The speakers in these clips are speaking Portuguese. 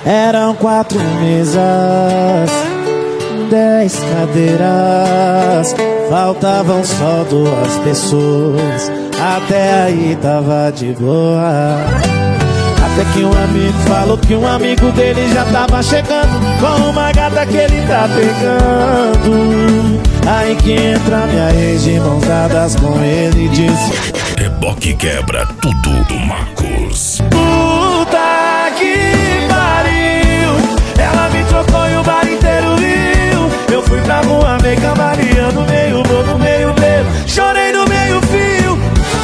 Eram 4 mesas, 10 cadeiras, faltavam só 2 pessoas. Até aí tava de boa. Até que um amigo falou que um amigo dele já tava chegando com uma gata que ele tá pegando. Aí que entra minha ex de mãos dadas com ele e disse: Reboque quebra tudo do Marcos. Puta que pariu, ela me trocou e o bar inteiro viu. Eu fui pra rua meio cambaleando, meio bobo, meio bebo, chorei no meio fio.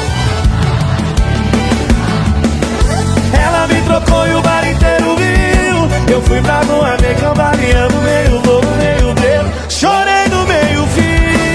Ela me trocou e o bar inteiro viu. Eu fui pra rua meio cambaleando, meio bobo, meio bebo, chorei no meio fio.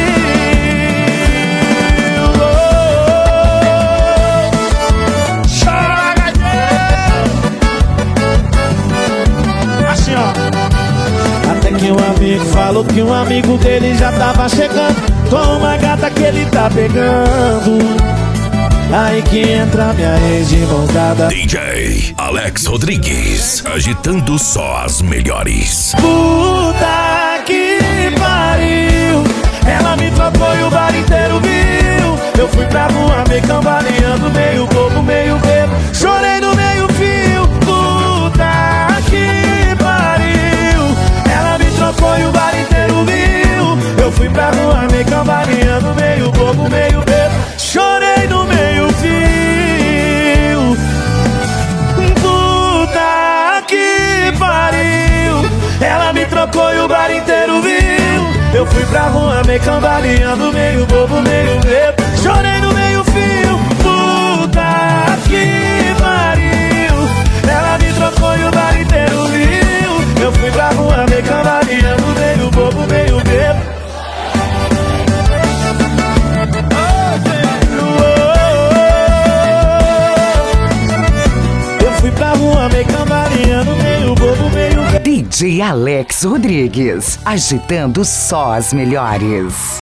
Assim, ó. Até que um amigo falou que um amigo dele já tava chegando com uma gata que ele tá pegando. Aí que entra minha ex de mãos dadas. DJ Alex Rodrigues, agitando só as melhores. Puta que pariu, ela me trocou e o bar inteiro viu. Eu fui pra rua meio cambaleando, meio bobo, meio bebo, chorei no meio fio. Puta que pariu, ela me trocou e o bar inteiro viu. Eu fui pra rua meio cambaleando, meio bobo, meio bebo, chorei no meio fio. Puta que pariu, ela me trocou e o bar inteiro viu. Eu fui pra rua meio cambaleando, meio bobo, meio bebo, chorei no meio fio. Puta que pariu, ela me trocou e o bar inteiro viu. Eu fui pra rua meio cambaleando, meio bobo, meio bebo. Fui pra rua meio cambaleando, meio bobo, meio... DJ Alex Rodrigues, agitando só as melhores.